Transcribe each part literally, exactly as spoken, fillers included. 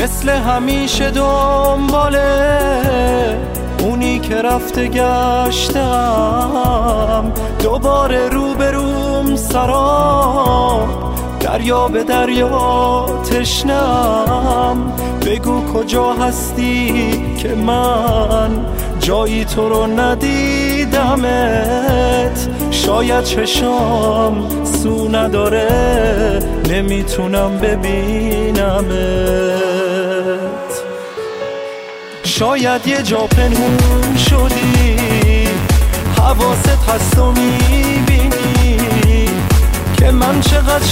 مثل همیشه دنباله اونی که رفته گشتم، دوباره روبروم سراب، دریا به دریا تشنم. بگو کجا هستی که من جایی تو رو ندیدمت. شاید چشام سو نداره نمیتونم ببینمت. شاید یه جا پنهون شدی، حواست هست و میبینی که من چقدر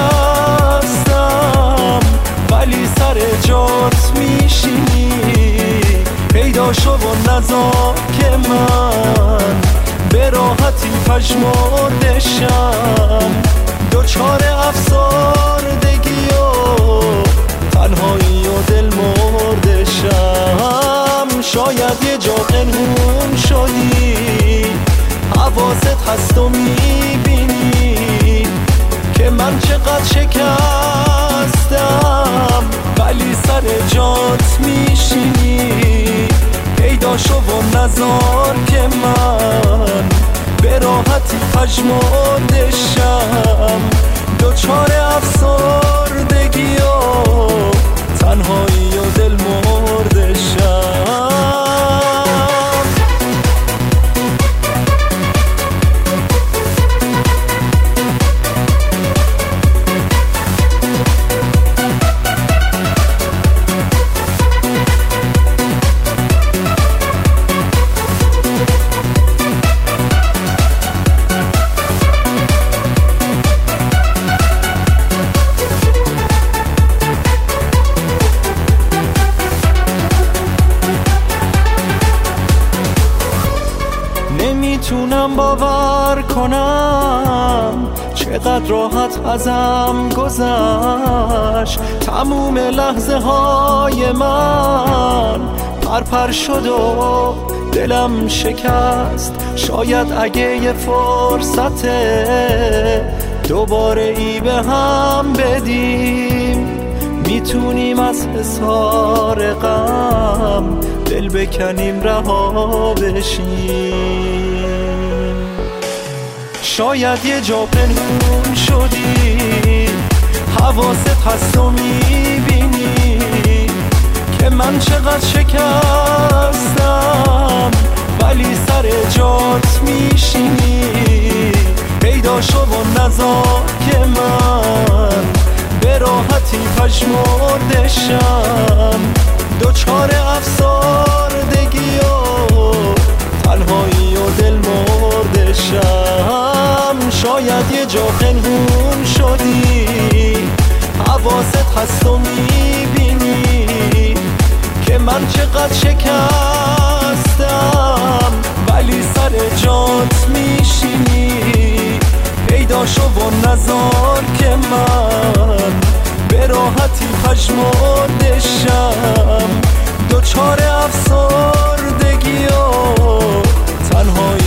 شکستم، ولی سر جات میشینی. پیدا شو و نذار که من به راحتی پژمردشم، دوچار افسردگی و تنهایی و دل مردشم. شاید یه جا پنهون شدی، حواست هست و میبینی که من چقدر شکستم، ولی سر جات میشینی. پیدا شو و نذار که من به راحتی پژمردشم، دوچار افسردگی و تنهایی و دل مردشم. نمیتونم باور کنم چقدر راحت ازم گذشت. تموم لحظه های من پرپر شد و دلم شکست. شاید اگه یه فرصته دوباره ای به هم بدیم، میتونیم از حصار غم دل بکنیم رها بشیم. شاید یه جا پنهون شدی، حواست هست و میبینی که من چقدر شکستم، ولی سر جات میشینی. پیدا شو و نذار که من به راحتی پژمردشم، دوچار افسردگی و تنهایی و دل مردشم. شاید یه جا پنهون شدی، حواست هست و میبینی که من چقدر شکستم، ولی سر جات میشینی. پیدا شو و نذار که من به راحتی پژمردشم، دوچار افسردگی و تنهایی